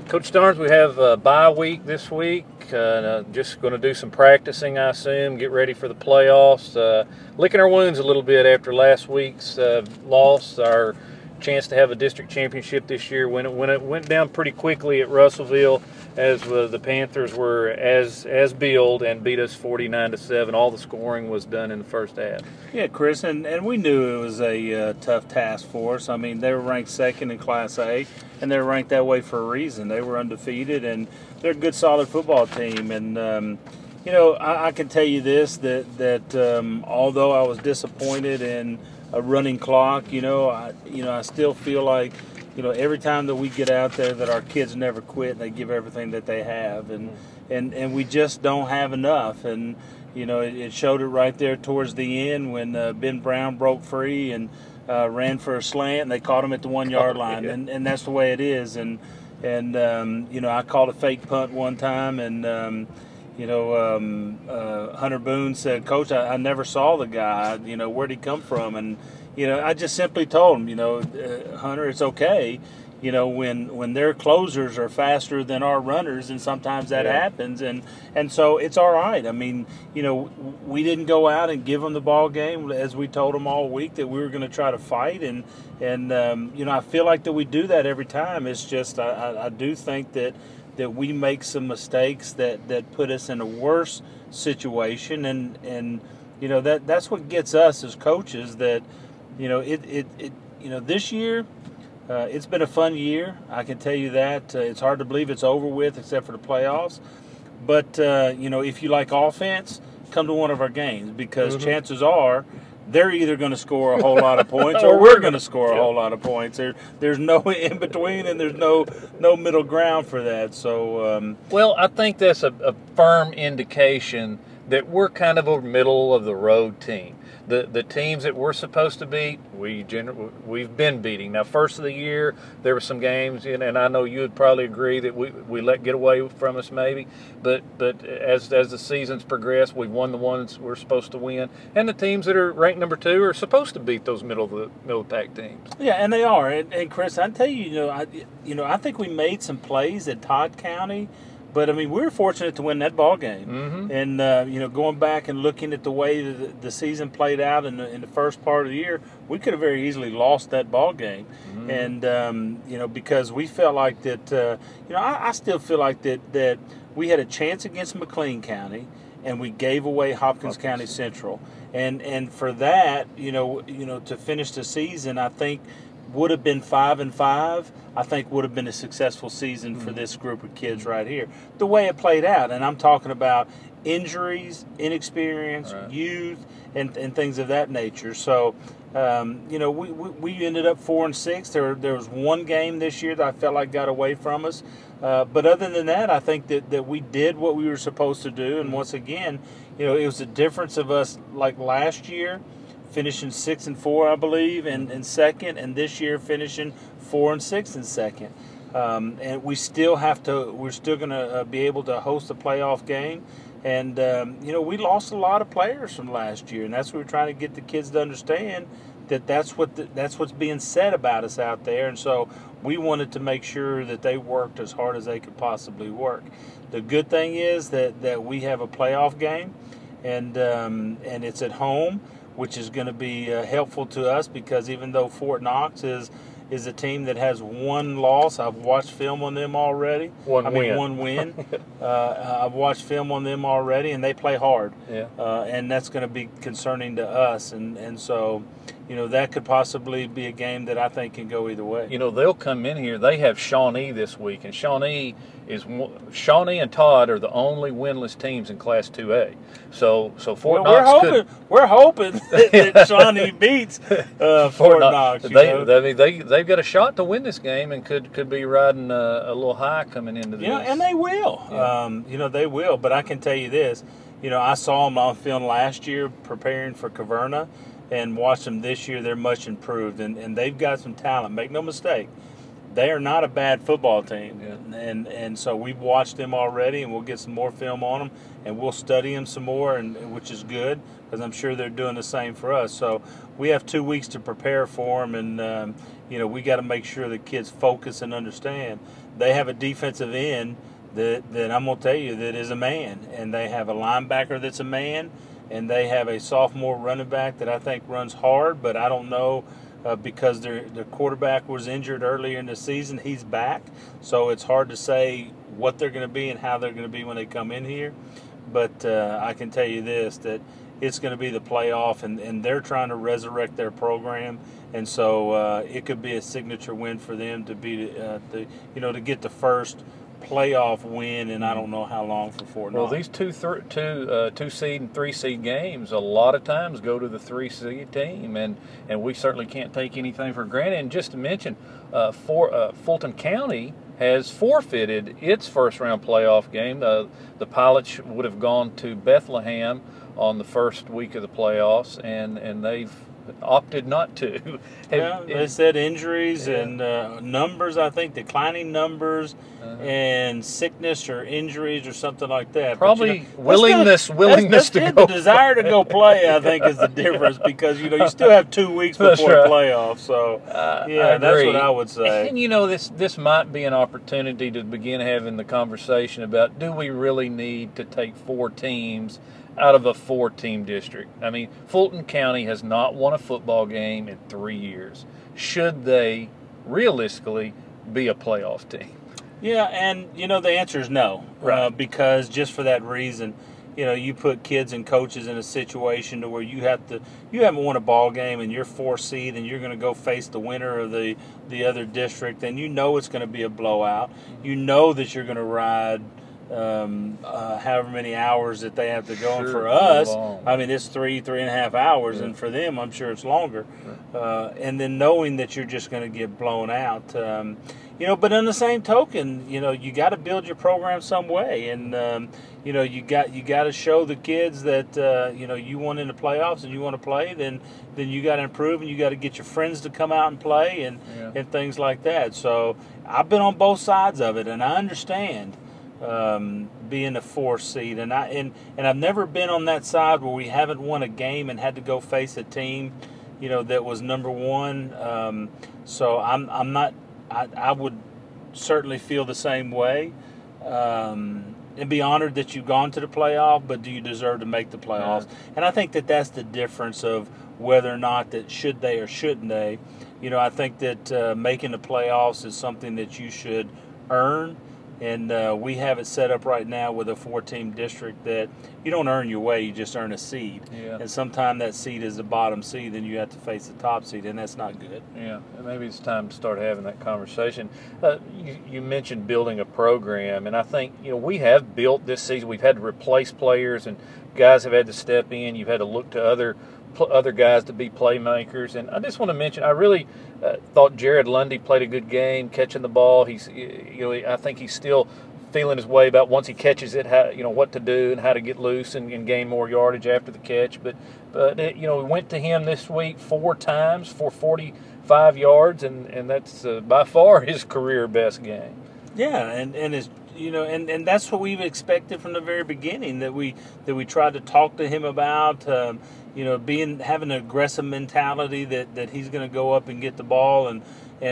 Coach Starnes, we have a bye week this week. Just going to do some practicing, I assume, get ready for the playoffs. Licking our wounds a little bit after last week's loss. Our chance to have a district championship this year when it went down pretty quickly at Russellville, as the Panthers were as billed and beat us 49-7. All the scoring was done in the first half. Yeah, Chris, and we knew it was a tough task for us. I mean, they were ranked second in Class A, and they were ranked that way for a reason. They were undefeated, and they're a good, solid football team. And I can tell you this: that although I was disappointed in a running clock, I still feel like, every time that we get out there, that our kids never quit and they give everything that they have, and we just don't have enough. And it showed it right there towards the end when Ben Brown broke free and ran for a slant, and they caught him at the 1 yard line, and that's the way it is. And I called a fake punt one time, and Hunter Boone said, "Coach, I never saw the guy. Where'd he come from?" And I just simply told him, Hunter, it's okay. When their closers are faster than our runners, and sometimes that happens, and so it's all right. I mean, we didn't go out and give them the ball game as we told them all week that we were going to try to fight, and I feel like that we do that every time. It's just I do think that we make some mistakes that put us in a worse situation, and that's what gets us as coaches. That this year. It's been a fun year. I can tell you that. It's hard to believe it's over with, except for the playoffs. But, if you like offense, come to one of our games, because chances are they're either going to score a whole lot of points or we're going to score a whole lot of points. There's no in between, and there's no middle ground for that. So, well, I think that's a firm indication that we're kind of a middle of the road team. The teams that we're supposed to beat, we've been beating. Now, first of the year, there were some games, and I know you would probably agree that we let get away from us maybe. But as the seasons progress, we've won the ones we're supposed to win, and the teams that are ranked number 2 are supposed to beat those middle of the pack teams. Yeah, and they are. And Chris, I tell you, I think we made some plays at Todd County. But, I mean, we were fortunate to win that ball game. Mm-hmm. And, going back and looking at the way the season played out in the first part of the year, we could have very easily lost that ball game. Mm-hmm. And, because we felt like that, I still feel like that we had a chance against McLean County, and we gave away Hopkins County Central. And for that, to finish the season, I think would have been 5-5. I think would have been a successful season for this group of kids right here. The way it played out, and I'm talking about injuries, inexperience, youth, and things of that nature. So, we ended up 4-6. There was one game this year that I felt like got away from us. But other than that, I think that we did what we were supposed to do. And once again, it was a difference of us like last year, finishing 6-4, I believe, in second, and this year finishing 4-6 in second. And we're still going to be able to host a playoff game. And, we lost a lot of players from last year, and that's what we're trying to get the kids to understand, that's what's being said about us out there. And so we wanted to make sure that they worked as hard as they could possibly work. The good thing is that we have a playoff game, and it's at home, which is going to be helpful to us, because even though Fort Knox is a team that has one loss, I've watched film on them already. One win. I've watched film on them already, and they play hard. Yeah. And that's going to be concerning to us. And so, that could possibly be a game that I think can go either way. They'll come in here. They have Shawnee this week, and Shawnee and Todd are the only winless teams in Class 2A. So Fort Knox we're hoping that Shawnee beats Fort Knox. They've got a shot to win this game, and could be riding a little high coming into this. And they will. Yeah. They will. But I can tell you this. I saw them on film last year preparing for Caverna, and watched them this year. They're much improved, and they've got some talent. Make no mistake. they are not a bad football team. Yeah. And so we've watched them already, and we'll get some more film on them, and we'll study them some more, and which is good because I'm sure they're doing the same for us. So we have 2 weeks to prepare for them, and we got to make sure the kids focus and understand. They have a defensive end that I'm going to tell you that is a man, and they have a linebacker that's a man, and they have a sophomore running back that I think runs hard, but I don't know. Because their quarterback was injured earlier in the season. He's back. So it's hard to say what they're going to be and how they're going to be when they come in here. But I can tell you this, that it's going to be the playoff, and they're trying to resurrect their program. And so it could be a signature win for them to be to get the first playoff win, and I don't know how long for Fort Knox. Well, these two seed and 3 seed games a lot of times go to the 3 seed team, and we certainly can't take anything for granted. And just to mention, Fulton County has forfeited its first round playoff game. The Pilots would have gone to Bethlehem on the first week of the playoffs, and they've opted not to. They said injuries and numbers, I think, declining numbers and sickness or injuries or something like that. Probably but, willingness to go. The desire to go play, I think, is the difference because, you still have 2 weeks before the playoffs. So, that's what I would say. And, this might be an opportunity to begin having the conversation about, do we really need to take 4 teams out of a 4-team district? I mean, Fulton County has not won a football game in 3 years. Should they realistically be a playoff team? Yeah, and the answer is no. Right. Because just for that reason, you put kids and coaches in a situation to where you haven't won a ball game and you're 4 seed and you're going to go face the winner of the other district, and it's going to be a blowout. You know that you're going to ride however many hours that they have to go. Sure, and for us, long. I mean, it's 3.5 hours, and for them, I'm sure it's longer. And then knowing that you're just going to get blown out, but on the same token, you got to build your program some way, and you got to show the kids that you want in the playoffs and you want to play. Then you got to improve, and you got to get your friends to come out and play, and things like that. So I've been on both sides of it, and I understand. Being a 4 seed, and I've never been on that side where we haven't won a game and had to go face a team, that was number 1. So I'm not. I would certainly feel the same way, and be honored that you've gone to the playoff. But do you deserve to make the playoffs? And I think that's the difference of whether or not that should they or shouldn't they. I think that making the playoffs is something that you should earn. And we have it set up right now with a 4-team district that you don't earn your way, you just earn a seed. Yeah. And sometimes that seed is the bottom seed, then you have to face the top seed, and that's not good. Yeah, and maybe it's time to start having that conversation. You mentioned building a program, and I think we have built this season. We've had to replace players, and guys have had to step in. You've had to look to other guys to be playmakers. And I just want to mention, I really thought Jared Lundy played a good game catching the ball. I think he's still feeling his way about once he catches it, how what to do and how to get loose and gain more yardage after the catch. But we went to him this week 4 times for 45 yards, and that's by far his career best game. Yeah, and it's and that's what we've expected from the very beginning, that we tried to talk to him about. Having an aggressive mentality that he's going to go up and get the ball, and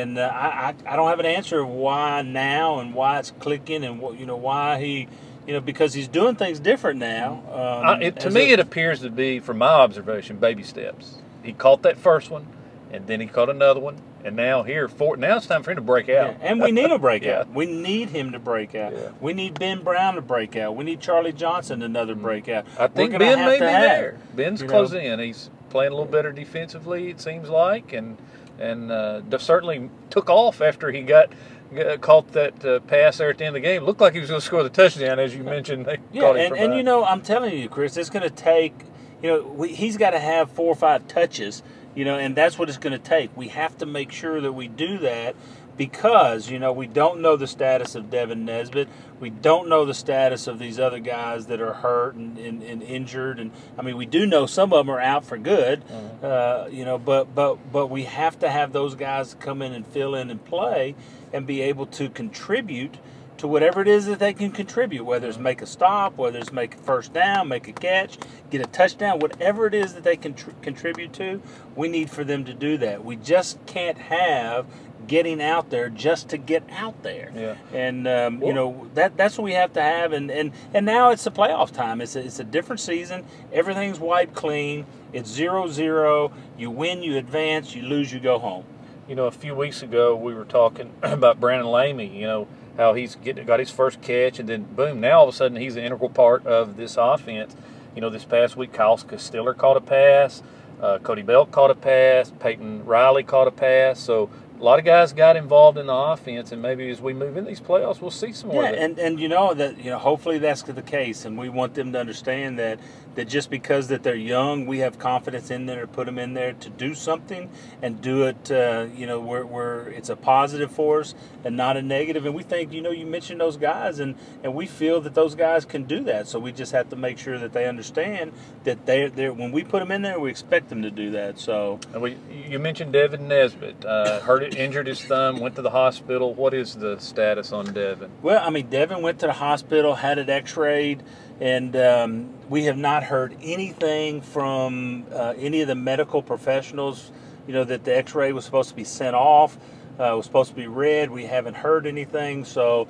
I don't have an answer of why now and why it's clicking and why he because he's doing things different now. To me, it appears to be, from my observation, baby steps. He caught that first one, and then he caught another one, and now it's time for him to break out. Yeah, and we need a breakout. Yeah. We need him to break out. Yeah. We need Ben Brown to break out. We need Charlie Johnson another breakout. I think Ben may be there. Ben's closing in. He's playing a little better defensively, it seems like, and certainly took off after he caught that pass there at the end of the game. Looked like he was going to score the touchdown, as you mentioned. I'm telling you, Chris, it's going to take. He's got to have 4 or 5 touches. And that's what it's going to take. We have to make sure that we do that, because, we don't know the status of Devin Nesbitt. We don't know the status of these other guys that are hurt and injured. And I mean, we do know some of them are out for good, but we have to have those guys come in and fill in and play and be able to contribute to whatever it is that they can contribute, whether it's make a stop, whether it's make a first down, make a catch, get a touchdown, whatever it is that they can contribute to, we need for them to do that. We just can't have getting out there just to get out there. Yeah. And, that's what we have to have. And now it's the playoff time. It's a different season. Everything's wiped clean. It's 0-0. You win, you advance. You lose, you go home. A few weeks ago we were talking about Brandon Lamey, how he's got his first catch, and then boom, now all of a sudden he's an integral part of this offense. This past week Kyle Stiller caught a pass, Cody Belk caught a pass, Peyton Riley caught a pass. So a lot of guys got involved in the offense, and maybe as we move in these playoffs, we'll see some more of that. And hopefully that's the case, and we want them to understand that just because that they're young, we have confidence in there to put them in there to do something and do it. Where it's a positive force and not a negative. And we think, you mentioned those guys, and we feel that those guys can do that. So we just have to make sure that they understand that they're when we put them in there, we expect them to do that. So you mentioned Devin Nesbitt, injured his thumb, went to the hospital. What is the status on Devin? Well, Devin went to the hospital, had it X-rayed, and we have not heard anything from any of the medical professionals. That the X-ray was supposed to be sent off, was supposed to be read. We haven't heard anything, so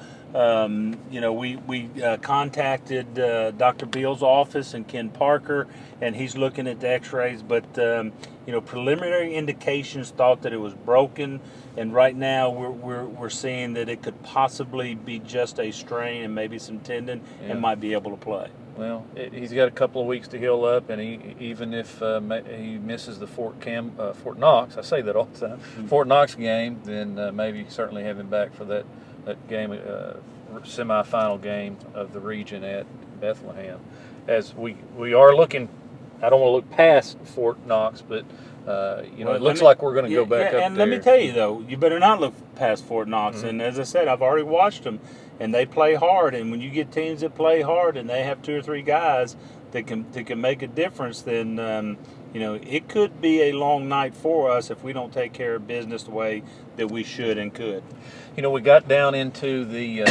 we contacted Dr. Beal's office and Ken Parker, and he's looking at the X-rays. But preliminary indications thought that it was broken, and right now we're seeing that it could possibly be just a strain and maybe some tendon, and might be able to play. Well, he's got a couple of weeks to heal up, and even if he misses the Fort Knox, I say that all the time, Fort Knox game, then maybe certainly have him back for that game, semifinal game of the region at Bethlehem. As we are looking, I don't want to look past Fort Knox, but it looks like we're going to go back up there. And let me tell you, though, you better not look past Fort Knox. Mm-hmm. And as I said, I've already watched them, and they play hard. And when you get teams that play hard and they have 2 or 3 guys that can make a difference, then it could be a long night for us if we don't take care of business the way that we should and could. We got down into the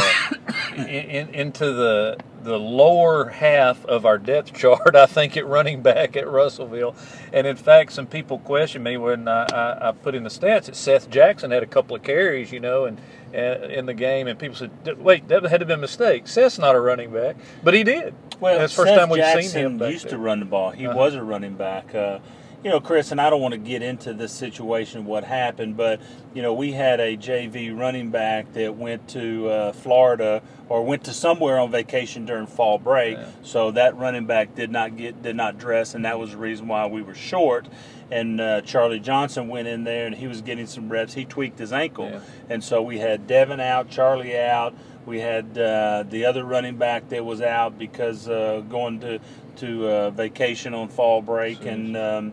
into the lower half of our depth chart, I think, at running back at Russellville. And in fact, some people questioned me when I put in the stats that Seth Jackson had a couple of carries, and in the game, and people said, wait, that had to have been a mistake. Seth's not a running back, but he did. Well, that's the first time we've Jackson seen him back used there. to run the ball. He was a running back. Chris, and I don't want to get into this situation, what happened, but, we had a JV running back that went to Florida or went to somewhere on vacation during fall break. Yeah. So that running back did not dress, and that was the reason why we were short. And Charlie Johnson went in there, and he was getting some reps. He tweaked his ankle. Yeah. And so we had Devin out, Charlie out. We had the other running back that was out because going to vacation on fall break. Jeez.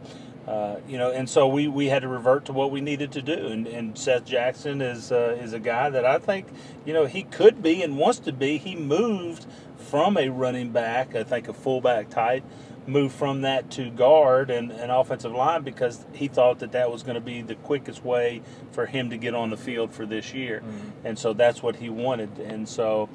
And so we had to revert to what we needed to do. And Seth Jackson is a guy that I think, he could be and wants to be. He moved from a running back, I think a fullback type, moved from that to guard and offensive line because he thought that was going to be the quickest way for him to get on the field for this year. Mm-hmm. And so that's what he wanted. And so,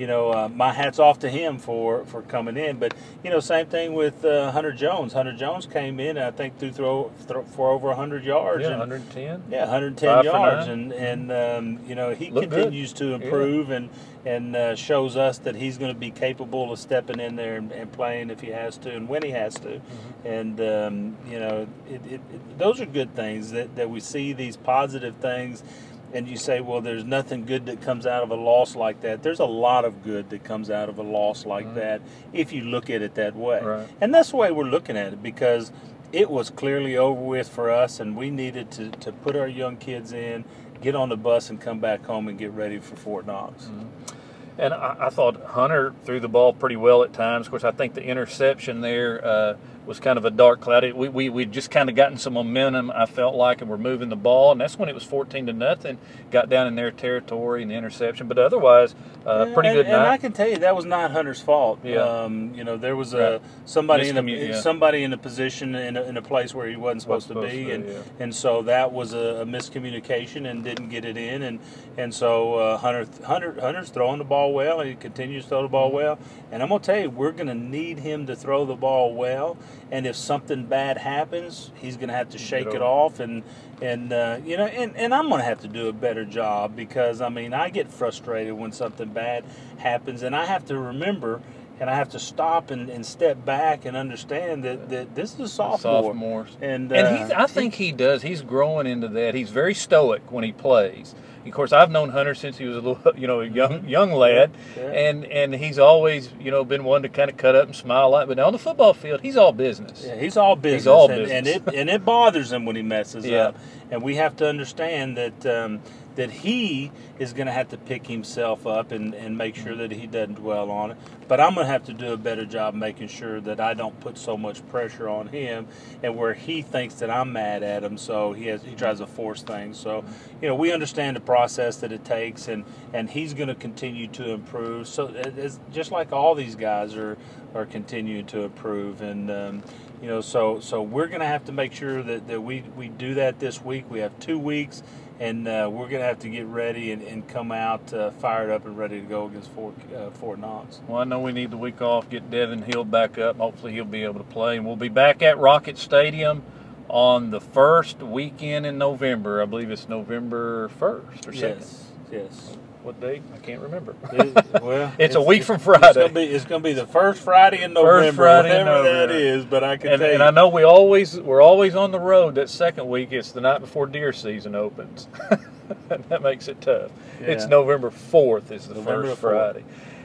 my hat's off to him for coming in. But, same thing with Hunter Jones. Hunter Jones came in, I think, threw for over 100 yards. Yeah, 110. Yeah, 110 yards. And he continues to improve and shows us that he's going to be capable of stepping in there and playing if he has to and when he has to. Mm-hmm. And, those are good things that we see, these positive things. And you say, well, there's nothing good that comes out of a loss like that. There's a lot of good that comes out of a loss like that if you look at it that way. Right. And that's the way we're looking at it because it was clearly over with for us, and we needed to put our young kids in, get on the bus, and come back home and get ready for Fort Knox. Mm-hmm. And I thought Hunter threw the ball pretty well at times. Of course, I think the interception there was kind of a dark cloud. We'd just kind of gotten some momentum, I felt like, and we're moving the ball. And that's when it was 14-0. Got down in their territory in the interception. But otherwise, pretty good night. And I can tell you that was not Hunter's fault. Yeah. There was somebody Miscommu- in a position in a place where he wasn't supposed to be, and yeah. so that was a miscommunication and didn't get it in, and so Hunter's throwing the ball well, and he continues to throw the ball well. And I'm gonna tell you, we're gonna need him to throw the ball well. And if something bad happens, he's gonna have to shake it off, and I'm gonna have to do a better job, because I get frustrated when something bad happens, and I have to remember. And I have to stop and step back and understand that this is a sophomore. And I think he does. He's growing into that. He's very stoic when he plays. Of course, I've known Hunter since he was a little, young lad, and he's always, been one to kind of cut up and smile a lot. But on the football field, he's all business. Yeah, he's all business. He's all business. And it bothers him when he messes up. And we have to understand that he is going to have to pick himself up and make sure that he doesn't dwell on it. But I'm going to have to do a better job making sure that I don't put so much pressure on him, and where he thinks that I'm mad at him, so he tries to force things. So, we understand the process that it takes, and he's going to continue to improve. So it's just like all these guys are continuing to improve, and so we're going to have to make sure that we do that this week. We have 2 weeks, and we're going to have to get ready and come out fired up and ready to go against Fort Knox. Well, I know we need the week off, get Devin Hill back up. Hopefully he'll be able to play. And we'll be back at Rocket Stadium on the first weekend in November. I believe it's November 1st or 2nd. Yes. What date? I can't remember. It's a week from Friday. It's going to be the first Friday in November, whatever that is. But I can tell you. And I know we're always on the road. That second week, it's the night before deer season opens. And that makes it tough. Yeah. It's November 4th is the first Friday.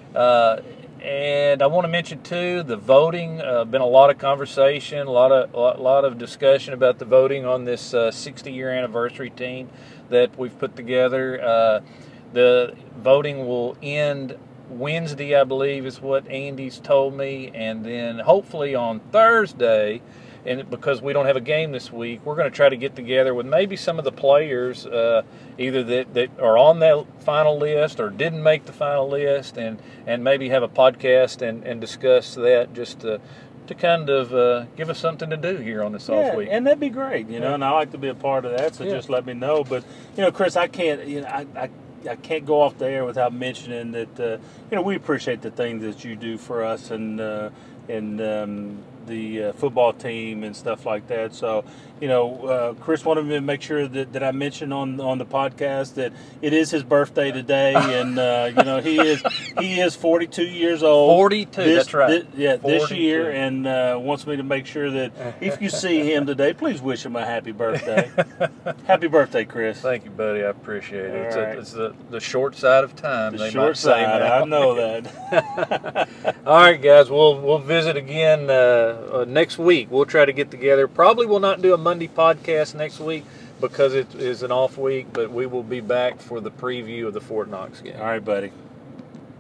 And I want to mention too the voting. Been a lot of conversation, a lot of discussion about the voting on this 60-year anniversary team that we've put together. The voting will end Wednesday, I believe, is what Andy's told me, and then hopefully on Thursday. And because we don't have a game this week, we're going to try to get together with maybe some of the players, either that are on that final list or didn't make the final list, and maybe have a podcast and discuss that, just to kind of give us something to do here on this off week. And that'd be great, and I like to be a part of that, so just let me know. But, Chris, I can't, I can't go off the air without mentioning that, we appreciate the things that you do for us and the football team and stuff like that. So, Chris wanted me to make sure that I mentioned on the podcast that it is his birthday today, and he is 42 years old. 42, that's right. This year, and wants me to make sure that if you see him today, please wish him a happy birthday. Happy birthday, Chris. Thank you, buddy. I appreciate it. It's the short side of time. The short side. I know that. All right, guys. We'll visit again next week. We'll try to get together. Probably will not do a Monday podcast next week because it is an off week, but we will be back for the preview of the Fort Knox game. All right, buddy.